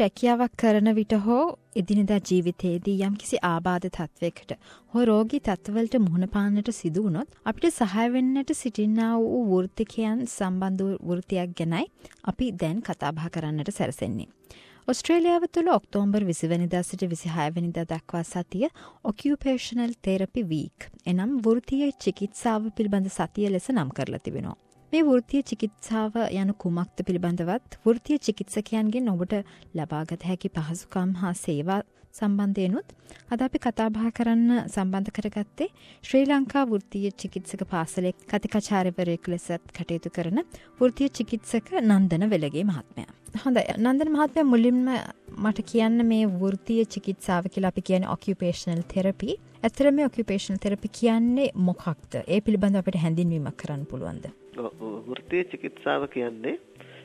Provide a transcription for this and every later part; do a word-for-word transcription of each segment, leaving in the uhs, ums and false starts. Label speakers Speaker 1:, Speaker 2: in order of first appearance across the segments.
Speaker 1: රැකියාවක් කරන විට හෝ එදිනෙදා ජීවිතයේදී යම්කිසි ආබාධ තත්වයකට හෝ රෝගී තත්ත්වවලට මුහුණ පාන්නට සිදු වුණොත් අපිට සහාය වෙන්නට සිටිනා වූ වෘත්තිකයන් සම්බන්ධ වෘත්තියක් ගැනයි අපි දැන් කතා බහ කරන්නට සැරසෙන්නේ. ඔස්ට්‍රේලියාව තුළ ඔක්තෝබර් විසි වෙනිදා සිට විසිහය වෙනිදා දක්වා සතිය ඔකියුපේෂනල් තෙරපි වීක් එනම් වෘත්තීය චිකිත්සාව පිළිබඳ සතිය ලෙස නම් කරලා තිබෙනවා. මේ වෘත්තීය චිකිත්සාව යනු කුමක්ද පිළිබඳවත් වෘත්තීය චිකිත්සකයන්ගෙන් ඔබට ලබාගත හැකි පහසුකම් හා සේවා සම්බන්ධයෙන්ුත් අද අපි කතා බහ කරන්න සම්බන්ධ කරගත්තේ ශ්‍රී ලංකා වෘත්තීය චිකිත්සක පාසලේ කතිකාචාර්යවරයෙකු ලෙසත් කටයුතු කරන වෘත්තීය චිකිත්සක නන්දන වෙලගේ මහත්මයා. හොඳයි නන්දන මහත්මයා මුලින්ම මට කියන්න මේ වෘත්තීය චිකිත්සාව කියලා අපි කියන්නේ ඔකියුපේෂනල් තෙරපි. ඇත්තටම මේ ඔකියුපේෂනල් තෙරපි කියන්නේ මොකක්ද? ඒ පිළිබඳව අපිට හැඳින්වීමක් කරන්න පුළුවන්ද?
Speaker 2: වෘත්තීය චිකිත්සාව කියන්නේ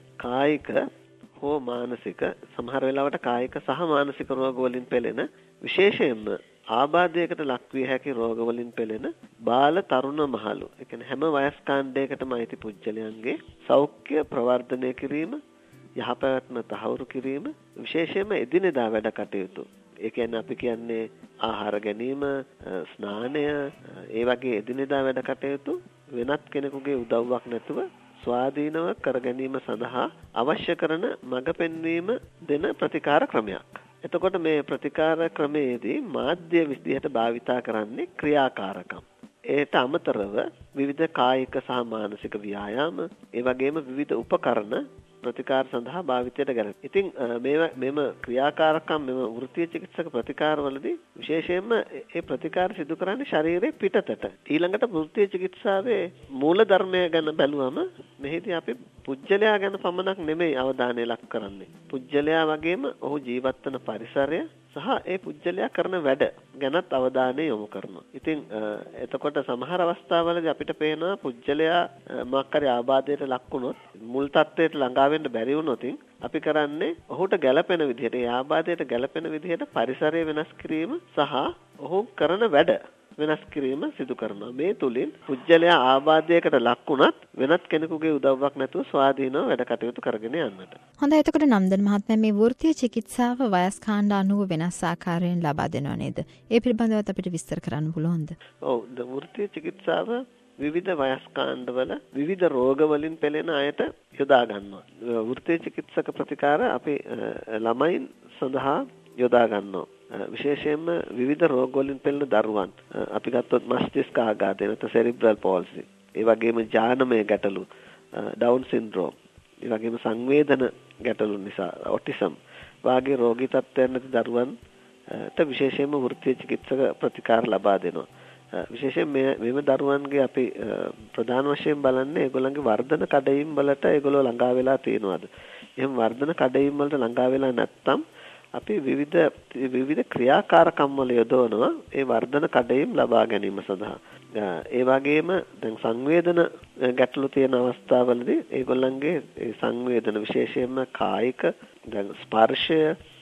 Speaker 2: කායික හෝ මානසික සමහර වෙලාවට කායික සහ මානසික රෝග වලින් පෙළෙන විශේෂයෙන්ම ආබාධයකට ලක්විය හැකි රෝග වලින් පෙළෙන බාල තරුණ මහලු ඒ කියන්නේ හැම වයස් කාණ්ඩයකටම අයිති පුජ්‍යලයන්ගේ සෞඛ්‍ය ප්‍රවර්ධනය කිරීම යහපැවැත්ම තහවුරු කිරීම විශේෂයෙන්ම එදිනෙදා වැඩ කටයුතු ඒ කියන්නේ අපි කියන්නේ ආහාර ගැනීම ස්නානය ඒ වගේ එදිනෙදා වැඩ කටයුතු වෙනත් කෙනෙකුගේ උදව්වක් නැතුව ස්වාධීනව කර ගැනීම සඳහා අවශ්‍ය කරන මඟ පෙන්වීම දෙන ප්‍රතිකාර ක්‍රමයක්. එතකොට මේ ප්‍රතිකාර ක්‍රමයේදී මාධ්‍ය විදිහට භාවිතා කරන්නේ ක්‍රියාකාරකම්. ඒට අමතරව විවිධ කායික සහ මානසික ව්‍යායාම, ඒ වගේම විවිධ උපකරණ ප්‍රතිකාර සඳහා භාවිතයට ගන්න. ඉතින් මේ මෙම ක්‍රියාකාරකම් මෙම වෘත්තීය චිකිත්සක ප්‍රතිකාරවලදී විශේෂයෙන්ම මේ ප්‍රතිකාර සිදු කරන්නේ ශරීරයේ පිටතට. ඊළඟට වෘත්තීය චිකිත්සාවේ මූල ධර්මය ගැන බැලුවම මෙහිදී අපි පුජ්‍යලයා ගැන පමණක් නෙමෙයි අවධානය ලක් කරන්නේ. පුජ්‍යලයා වගේම ඔහු ජීවත් වන පරිසරය සහ ඒ පුජ්‍යලයා කරන වැඩ ගැනත් අවධානය යොමු කරනවා. ඉතින් එතකොට සමහර අවස්ථාවලදී අපිට පේනවා පුජ්‍යලයා මොකක් හරි ආබාධයට ලක් වුණොත් මුල් තත්ත්වයට ළඟා වෙන්න බැරි වුණොත් අපි කරන්නේ ඔහුට ගැළපෙන විදිහට ඒ ආබාධයට ගැළපෙන විදිහට පරිසරය වෙනස් කිරීම සහ ඔහු කරන වැඩ වෙනස් කිරීම සිදු කරනවා. මේ තුලින් පුජ්‍යලයා ආබාධයකට ලක් වුණත් වෙනත් කෙනෙකුගේ උදව්වක් නැතුව ස්වාධීනව වැඩ කටයුතු කරගෙන යන්නට.
Speaker 1: හොඳයි එතකොට නන්දන මහත්මයා මේ වෘත්තීය චිකිත්සාව වයස් කාණ්ඩ අනුව වෙනස් ආකාරයෙන් ලබා දෙනව නේද? ඒ පිළිබඳව අපිට විස්තර කරන්න පුළුවන්ද?
Speaker 2: ඔව් වෘත්තීය චිකිත්සාව විවිධ වයස් කාණ්ඩවල විවිධ රෝග වලින් පෙළෙන අයට යොදා ගන්නවා. වෘත්තීය චිකිත්සක ප්‍රතිකාර අපි ළමයින් සඳහා යොදා ගන්නවා. විශේෂයෙන්ම විවිධ රෝග වලින් පෙළෙන දරුවන් අපි ගත්තොත් මස්තිෂ්ක ආඝාතය නැත්නම් සෙරිබ්‍රල් පෝල්සි ඒ වගේම ජානමය ගැටලු ඩවුන් සින්ඩ්‍රෝම් ඒ වගේම සංවේදන ගැටලු නිසා ඔටිසම් වාගේ රෝගී තත්ත්වයන් නැති දරුවන්ට විශේෂයෙන්ම වෘත්තීය චිකිත්සක ප්‍රතිකාර ලබා දෙනවා. විශේෂයෙන් මේ මෙම දරුවන්ගේ අපි ප්‍රධාන වශයෙන් බලන්නේ ඒගොල්ලන්ගේ වර්ධන කඩයිම් වලට ඒගොල්ලෝ ළඟා වෙලා තියෙනවද? එහෙනම් වර්ධන කඩයිම් වලට ළඟා වෙලා නැත්නම් අපි විවිධ විවිධ ක්‍රියාකාරකම් වල යොදවනවා ඒ වර්ධන කඩයිම් ලබා ගැනීම සඳහා. ඒ වගේම දැන් සංවේදන ගැටලු තියෙන අවස්ථාවලදී ඒගොල්ලන්ගේ ඒ සංවේදන විශේෂයෙන්ම කායික දැන් ස්පර්ශය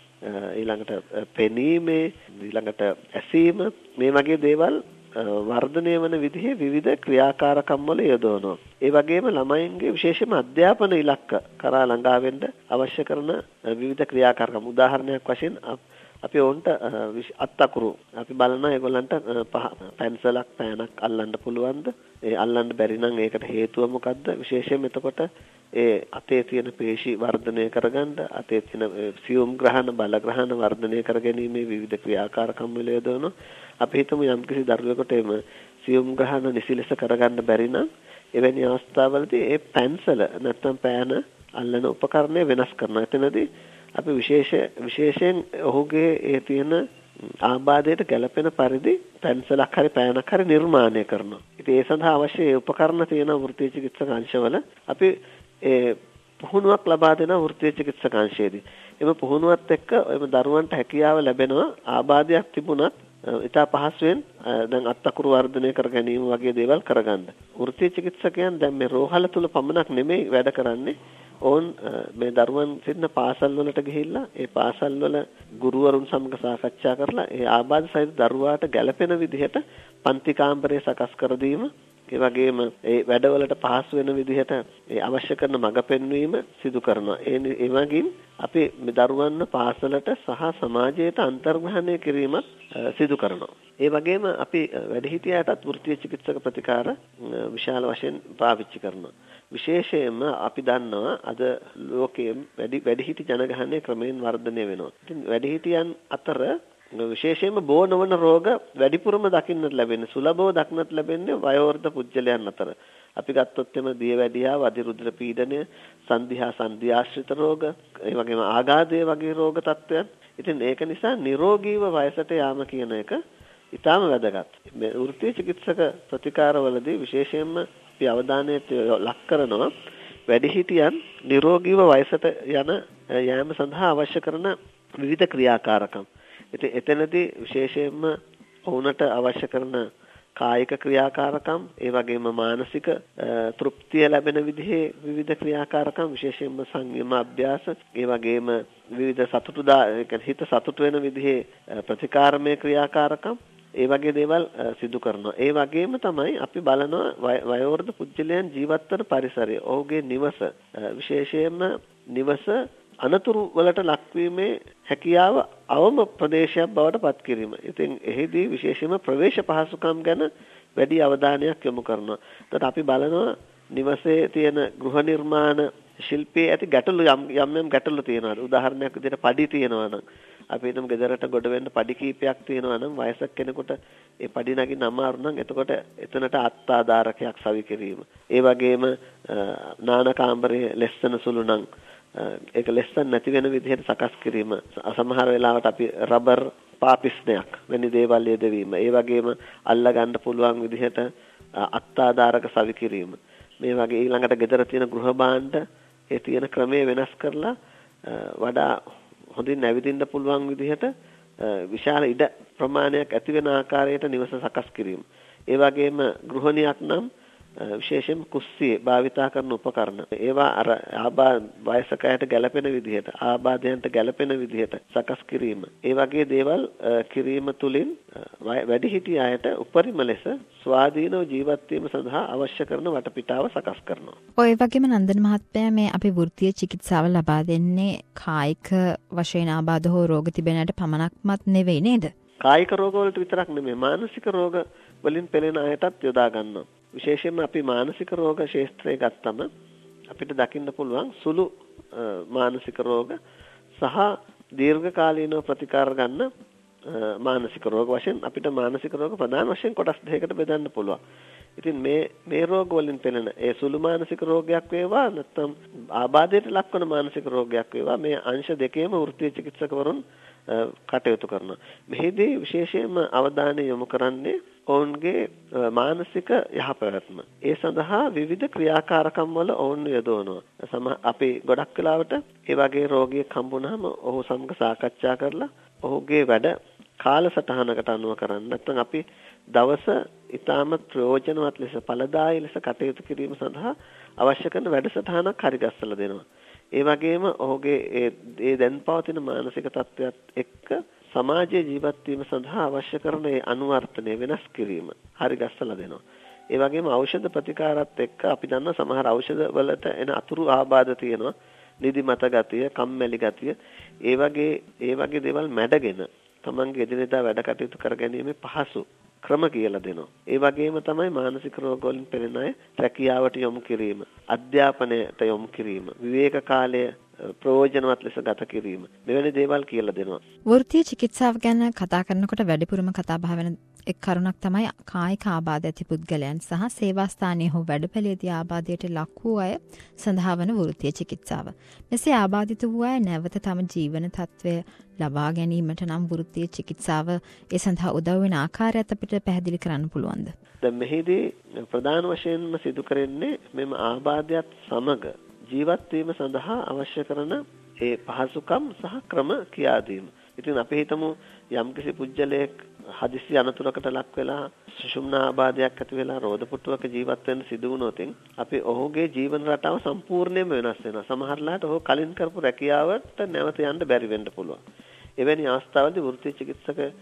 Speaker 2: ඊළඟට පෙනීමේ ඊළඟට ඇසීම මේ වගේ දේවල් වර්ධනය වන විදිහේ විවිධ ක්‍රියාකාරකම් වල යොදවනවා. ඒ වගේම ළමයින්ගේ විශේෂම අධ්‍යාපන ඉලක්ක කරා ළඟා වෙන්න අවශ්‍ය කරන විවිධ ක්‍රියාකාරකම් උදාහරණයක් වශයෙන් අපි ඔවුන්ට අත්අකුරු අපි බලනවා ඒගොල්ලන්ට පැන්සලක් පෑනක් අල්ලන්න පුළුවන්ද? ඒ අල්ලන්න බැරි නම් ඒකට හේතුව මොකද්ද? විශේෂයෙන් එතකොට ඒ අතේ තියෙන පේශි වර්ධනය කරගන්න අතේ තියෙන සියුම් ග්‍රහණ බල ග්‍රහණ වර්ධනය කරගැනීමේ විවිධ ක්‍රියාකාරකම් වල යොදවනවා. අපි හිතමු යම්කිසි දරුවෙකුට එම සියුම් ග්‍රහණ නිසි ලෙස කරගන්න බැරි නම් එවැනි අවස්ථාවලදී ඒ පැන්සල නැත්නම් පෑන අල්ලන උපකරණය වෙනස් කරනවා. එතනදී අපි විශේෂ විශේෂයෙන් ඔහුගේ ඒ තියෙන ආබාධයට ගැළපෙන පරිදි පැන්සලක් හරි පෑනක් හරි නිර්මාණය කරනවා. ඉතින් ඒ සඳහා අවශ්‍ය උපකරණ තියෙන වෘත්තීය චිකිත්සක අංශවල අපි ඒ පුහුණුවක් ලබා දෙන වෘත්තීය චිකිත්සක අංශයේදී එම පුහුණුවත් එක්ක එම දරුවන්ට හැකියාව ලැබෙනවා ආබාධයක් තිබුණත් ඉතා පහසුවෙන් දැන් අත්අකුරු වර්ධනය කර ගැනීම වගේ දේවල් කරගන්න. වෘත්තීය චිකිත්සකයන් දැන් මේ රෝහල තුල පමණක් නෙමෙයි වැඩ කරන්නේ. ඔවුන් මේ දරුවන් සිටින පාසල් වලට ගිහිල්ලා ඒ පාසල් වල ගුරුවරුන් සමග සාකච්ඡා කරලා ඒ ආබාධ සහිත දරුවාට ගැළපෙන විදිහට පන්ති කාමරය සකස් කර දීම ඒ වගේම ඒ වැඩවලට පහසු වෙන විදිහට ඒ අවශ්‍ය කරන මඟ පෙන්වීම සිදු කරනවා. ඒ ඒ වගේම අපි දරුවන්ව පාසලට සහ සමාජයට අන්තර්ග්‍රහණය කිරීමත් සිදු කරනවා. ඒ වගේම අපි වැඩිහිටියාටත් වෘත්තීය චිකිත්සක ප්‍රතිකාර විශාල වශයෙන් පාවිච්චි කරනවා. විශේෂයෙන්ම අපි දන්නවා අද ලෝකයේ වැඩි වැඩිහිටි ජනගහනය ක්‍රමයෙන් වර්ධනය වෙනවා. ඉතින් වැඩිහිටියන් අතර විශේෂයෙන්ම බෝ නොවන රෝග වැඩිපුරම දකින්නට ලැබෙන්නේ සුලභව දක්නට ලැබෙන්නේ වයෝවෘද්ධ පුද්ගලයන් අතර. අපි ගත්තොත් එම දියවැඩියාව, අධිරුධිර පීඩනය, සංධිහා සංධිආශ්‍රිත රෝග, ඒ වගේම ආඝාතය වගේ රෝග තත්ත්වයන්. ඉතින් ඒක නිසා නිරෝගීව වයසට යාම කියන එක ඉතාම වැදගත්. මේ වෘත්තීය චිකිත්සක ප්‍රතිකාරවලදී විශේෂයෙන්ම අපි අවධානයට ලක් කරනවා වැඩිහිටියන් නිරෝගීව වයසට යන යාම සඳහා අවශ්‍ය කරන විවිධ ක්‍රියාකාරකම්. ඉතින් එතනදී විශේෂයෙන්ම ඔවුන්ට අවශ්‍ය කරන කායික ක්‍රියාකාරකම්, ඒ වගේම මානසික තෘප්තිය ලැබෙන විදිහේ විවිධ ක්‍රියාකාරකම්, විශේෂයෙන්ම සංයම අභ්‍යාස, ඒ වගේම විවිධ සතුටුදා හිත සතුට වෙන විදිහේ ප්‍රතිකාරමය ක්‍රියාකාරකම්, ඒ වගේ දේවල් සිදු කරනවා. ඒ වගේම තමයි අපි බලනවා වයෝවෘද්ධ පුද්ගලයන් ජීවත් වන පරිසරය, ඔහුගේ නිවස, විශේෂයෙන්ම නිවස අනතුරු වලට ලක්වීමේ හැකියාව අවම ප්‍රදේශයක් බවට පත් කිරීම. ඉතින් එහිදී විශේෂයෙන්ම ප්‍රවේශ පහසුකම් ගැන වැඩි අවධානයක් යොමු කරනවා. එතකොට අපි බලනවා නිවසේ තියෙන ගෘහ නිර්මාණ ශිල්පයේ ඇති ගැටලු යම් යම් ගැටලු තියෙනවා. උදාහරණයක් විදිහට පඩි තියෙනවා නම් අපි හිතමු ගෙදරට ගොඩ වෙන්න පඩි කීපයක් තියෙනවා නම් වයසක කෙනෙකුට ඒ පඩි නගින්න අමාරු නම් එතකොට එතනට අත්ආධාරකයක් සවි කිරීම. ඒ වගේම නාන කාමරයේ ලෙස්සන සුළු නම් ඒක ලෙස්සන් නැති වෙන විදිහට සකස් කිරීම. සමහර වෙලාවට අපි රබර් පාපිස්නයක් වැනි දේවල් යෙදවීම. ඒ වගේම අල්ලා ගන්න පුළුවන් විදිහට අත්ආධාරක සවි කිරීම. මේ වගේ ඊළඟට ගෙදර තියෙන ගෘහ භාණ්ඩ ඒ තියෙන ක්‍රමයේ වෙනස් කරලා වඩා හොඳින් නැවිදින්න පුළුවන් විදිහට විශාල ඉඩ ප්‍රමාණයක් ඇති වෙන ආකාරයට නිවස සකස් කිරීම. ඒ වගේම ගෘහණියක් නම් විශේෂයෙන් කුස්සිය භාවිතා කරන උපකරණ ඒවා අර ආබා වයසකයට ගැළපෙන විදිහට ආබාධයන්ට ගැළපෙන විදිහට සකස් කිරීම. ඒ වගේ දේවල් කිරීම තුළින් වැඩිහිටි අයට උපරිම ලෙස ස්වාධීනව ජීවත් වීම සඳහා අවශ්‍ය කරන වටපිටාව සකස් කරනවා.
Speaker 1: ඔය වගේම නන්දන මහත්මයා මේ අපි වෘත්තීය චිකිත්සාව ලබා දෙන්නේ කායික වශයෙන් ආබාධ හෝ රෝග තිබෙනට පමණක්මත් නෙවෙයි නේද?
Speaker 2: කායික රෝග වලට විතරක් නෙමෙයි මානසික රෝග වලින් පෙළෙන අයටත් යොදා ගන්නවා. විශේෂයෙන්ම අපි මානසික රෝග ශාස්ත්‍රය ගත්තම අපිට දකින්න පුළුවන් සුළු මානසික රෝග සහ දීර්ඝ කාලීනව ප්‍රතිකාර ගන්න මානසික රෝග වශයෙන් අපිට මානසික රෝග ප්‍රධාන වශයෙන් කොටස් දෙකකට බෙදන්න පුළුවන්. ඉතින් මේ මේ රෝග වලින් පෙළෙන ඒ සුළු මානසික රෝගයක් වේවා නැත්නම් ආබාධයට ලක්වන මානසික රෝගයක් වේවා මේ අංශ දෙකේම වෘත්තීය චිකිත්සකවරුන් කටයුතු කරනවා. මෙහිදී විශේෂයෙන්ම අවධානය යොමු කරන්නේ ඔවුන්ගේ මානසික යහපැවැත්ම. ඒ සඳහා විවිධ ක්‍රියාකාරකම් වල ඔවුන් යොදවනවා. සම අපි ගොඩක් වෙලාවට ඒ වගේ රෝගියෙක් හම්බුනහම ඔහු සමග සාකච්ඡා කරලා ඔහුගේ වැඩ කාලසටහනකට අනුව කරන්න. නැත්නම් අපි දවස ඉතාමත් ප්‍රයෝජනවත් ලෙස ඵලදායී ලෙස කටයුතු කිරීම සඳහා අවශ්‍ය කරන වැඩසටහනක් හරිගස්සලා දෙනවා. ඒ වගේම ඔහුගේ ඒ දැන් පවතින මානසික තත්ත්වයක් එක්ක සමාජයේ ජීවත් වීම සඳහා අවශ්‍ය කරන ඒ අනුවර්තනය වෙනස් කිරීම හරි ගස්සලා දෙනවා. ඒ වගේම ඖෂධ ප්‍රතිකාරات එක්ක අපි දන්න සමහර ඖෂධ වලට එන අතුරු ආබාධ තියෙනවා. නිදිමත ගතිය, කම්මැලි ගතිය, ඒ වගේ ඒ වගේ දේවල් මැඩගෙන තමන්ගේ එදිනෙදා වැඩ කටයුතු කර ගැනීම පහසු ක්‍රම කියලා දෙනවා. ඒ වගේම තමයි මානසික රෝග වලින් පෙළෙන අය රැකියාවට යොමු කිරීම, අධ්‍යාපනයට යොමු කිරීම, විවේක කාලය ප්‍රයෝජනවත් ලෙස ගත කිරීම මෙවැනි දේවල් කියලා දෙනවා.
Speaker 1: වෘත්තීය චිකිත්සාව ගැන කතා කරනකොට වැඩිපුරම කතා බහ වෙන එක් කරුණක් තමයි කායික ආබාධ ඇති පුද්ගලයන් සහ සේවා ස්ථානයේ හෝ වැඩපළයේදී ආබාධයට ලක් වූ අය සඳහා වන වෘත්තීය චිකිත්සාව. මෙසේ ආබාධිත වූ අය නැවත තම ජීවන තත්ත්වය ලබා ගැනීමට නම් වෘත්තීය චිකිත්සාව ඒ සඳහා උදව් වෙන ආකාරයත් අපිට පැහැදිලි කරන්න පුළුවන්ද?
Speaker 2: දැන් මෙහිදී ප්‍රධාන වශයෙන්ම සිදු කරන්නේ මෙම ආබාධයත් සමග ජීවත් වීම සඳහා අවශ්‍ය කරන ඒ පහසුකම් සහ ක්‍රම කියා දීම. ඉතින් අපි හිතමු යම්කිසි පුජ්‍යලයක් හදිසි අනතුරකට ලක් වෙලා සුෂුම්නා ආබාධයක් ඇති වෙලා රෝද පුටුවක ජීවත් වෙන්න සිදු වුණොත් අපි ඔහුගේ ජීවන රටාව සම්පූර්ණයෙන්ම වෙනස් වෙනවා. සමහරලාට ඔහු කලින් කරපු රැකියාවට නැවත යන්න බැරි වෙන්න පුළුවන්. එවැනි අවස්ථාවලදී වෘත්තීය චිකිත්සක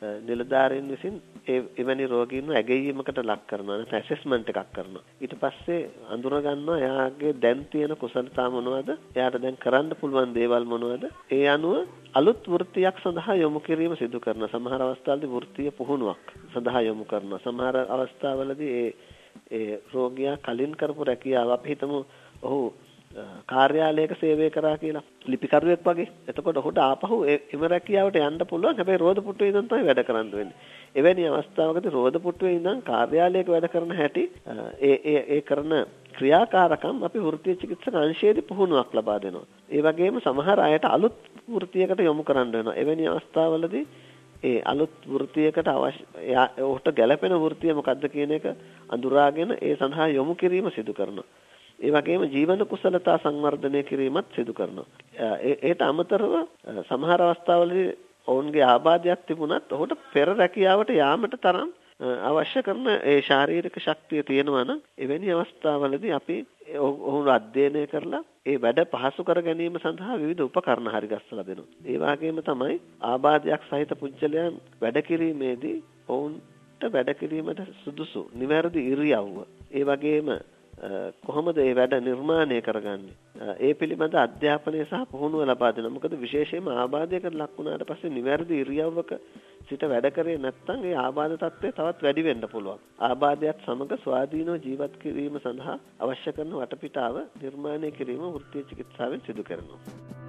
Speaker 2: නිලධාරීන් විසින් ඒ එවැනි රෝගීන්ව ඇගයීමකට ලක් කරනවා නැත්නම් ඇසෙස්මන්ට් එකක් කරනවා. ඊට පස්සේ අඳුර ගන්නවා එයාගේ දැන් තියෙන කුසලතා මොනවද? එයාට දැන් කරන්න පුළුවන් දේවල් මොනවද? ඒ අනුව අලුත් වෘත්තියක් සඳහා යොමු කිරීම සිදු කරනවා. සමහර අවස්ථාවලදී වෘත්තීය පුහුණුවක් සඳහා යොමු කරනවා. සමහර අවස්ථාවලදී ඒ ඒ රෝගියා කලින් කරපු රැකියාව අපි හිතමු ඔහු කාර්යාලයක සේවය කරා කියලා ලිපිකරුවෙක් වගේ. එතකොට ඔහුට ආපහු එම රැකියාවට යන්න පුළුවන්. හැබැයි රෝද පුටුවේ ඉඳන් තමයි වැඩ කරන්න වෙන්නේ. එවැනි අවස්ථාවකදී රෝද පුටුවේ ඉඳන් කාර්යාලයක වැඩ කරන හැටි ඒ ඒ ඒ කරන ක්‍රියාකාරකම් අපි වෘත්තීය චිකිත්සක අංශයේදී පුහුණුවක් ලබා දෙනවා. ඒ වගේම සමහර අයට අලුත් වෘත්තියකට යොමු කරන්න වෙනවා. එවැනි අවස්ථාවලදී ඒ අලුත් වෘත්තියකට අවශ්‍ය ඔහුට ගැළපෙන වෘත්තිය මොකක්ද කියන එක අඳුරාගෙන ඒ සඳහා යොමු කිරීම සිදු කරනවා. ඒ වගේම ජීවන කුසලතා සංවර්ධනය කිරීමත් සිදු කරනවා. ඒට අමතරව සමහර අවස්ථාවලදී ඔවුන්ගේ ආබාධයක් තිබුණත් ඔහුට පෙර රැකියාවට යාමට තරම් අවශ්‍ය කරන ඒ ශාරීරික ශක්තිය තියෙනවා නම් එවැනි අවස්ථාවලදී අපි ඔහුව අධ්‍යයනය කරලා ඒ වැඩ පහසු කර ගැනීම සඳහා විවිධ උපකරණ හරිගස්සලා දෙනවා. ඒ වගේම තමයි ආබාධයක් සහිත පුද්ගලයන් වැඩ කිරීමේදී ඔවුන්ට වැඩ කිරීමට සුදුසු නිවැරදි ඉරියව්ව ඒ වගේම කොහොමද මේ වැඩ නිර්මාණය කරගන්නේ? ඒ පිළිබඳ අධ්‍යාපනය සහ පුහුණුව ලබා දෙනවා. මොකද විශේෂයෙන්ම ආබාධයකට ලක් වුණාට පස්සේ නිවැරදි ඉරියව්වක සිට වැඩ කරේ නැත්නම් ඒ ආබාධ තත්ත්වය තවත් වැඩි වෙන්න පුළුවන්. ආබාධයත් සමග ස්වාධීනව ජීවත් කිරීම සඳහා අවශ්‍ය කරන වටපිටාව නිර්මාණය කිරීම වෘත්තීය චිකිත්සාවෙන් සිදු කරනවා.